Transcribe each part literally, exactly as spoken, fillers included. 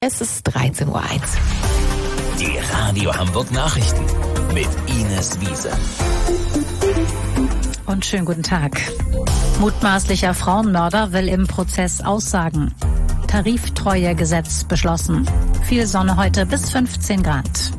Es ist dreizehn Uhr eins. Die Radio Hamburg Nachrichten mit Ines Wiese. Und schönen guten Tag. Mutmaßlicher Frauenmörder will im Prozess aussagen. Tariftreuegesetz beschlossen. Viel Sonne heute bis fünfzehn Grad.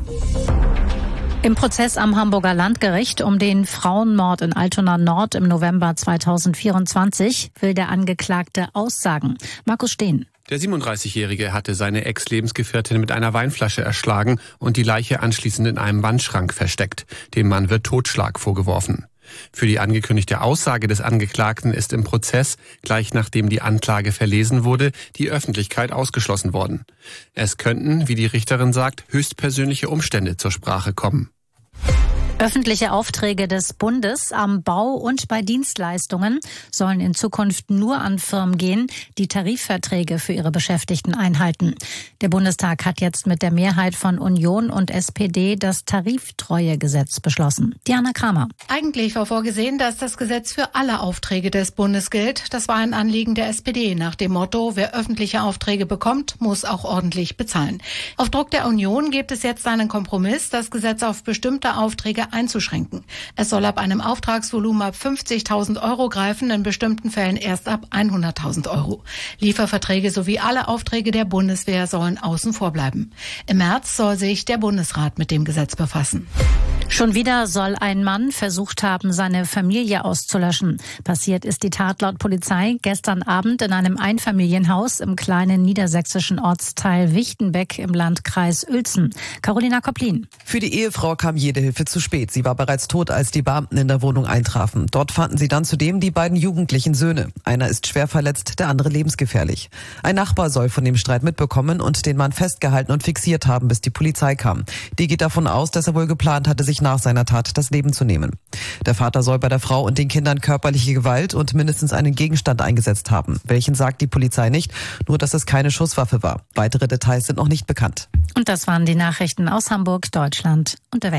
Im Prozess am Hamburger Landgericht um den Frauenmord in Altona Nord im November zweitausendvierundzwanzig will der Angeklagte aussagen. Markus Steen. Der siebenunddreißigjährige hatte seine Ex-Lebensgefährtin mit einer Weinflasche erschlagen und die Leiche anschließend in einem Wandschrank versteckt. Dem Mann wird Totschlag vorgeworfen. Für die angekündigte Aussage des Angeklagten ist im Prozess, gleich nachdem die Anklage verlesen wurde, die Öffentlichkeit ausgeschlossen worden. Es könnten, wie die Richterin sagt, höchstpersönliche Umstände zur Sprache kommen. Öffentliche Aufträge des Bundes am Bau und bei Dienstleistungen sollen in Zukunft nur an Firmen gehen, die Tarifverträge für ihre Beschäftigten einhalten. Der Bundestag hat jetzt mit der Mehrheit von Union und S P D das Tariftreuegesetz beschlossen. Diana Kramer. Eigentlich war vorgesehen, dass das Gesetz für alle Aufträge des Bundes gilt. Das war ein Anliegen der S P D nach dem Motto, wer öffentliche Aufträge bekommt, muss auch ordentlich bezahlen. Auf Druck der Union gibt es jetzt einen Kompromiss, das Gesetz auf bestimmte Aufträge einzuschränken. Es soll ab einem Auftragsvolumen ab fünfzigtausend Euro greifen, in bestimmten Fällen erst ab hunderttausend Euro. Lieferverträge sowie alle Aufträge der Bundeswehr sollen außen vor bleiben. Im März soll sich der Bundesrat mit dem Gesetz befassen. Schon wieder soll ein Mann versucht haben, seine Familie auszulöschen. Passiert ist die Tat laut Polizei gestern Abend in einem Einfamilienhaus im kleinen niedersächsischen Ortsteil Wichtenbeck im Landkreis Uelzen. Carolina Kopplin. Für die Ehefrau kam jede Hilfe zu spät. Sie war bereits tot, als die Beamten in der Wohnung eintrafen. Dort fanden sie dann zudem die beiden jugendlichen Söhne. Einer ist schwer verletzt, der andere lebensgefährlich. Ein Nachbar soll von dem Streit mitbekommen und den Mann festgehalten und fixiert haben, bis die Polizei kam. Die geht davon aus, dass er wohl geplant hatte, sich nach seiner Tat das Leben zu nehmen. Der Vater soll bei der Frau und den Kindern körperliche Gewalt und mindestens einen Gegenstand eingesetzt haben. Welchen sagt die Polizei nicht, nur dass es keine Schusswaffe war. Weitere Details sind noch nicht bekannt. Und das waren die Nachrichten aus Hamburg, Deutschland und der Welt.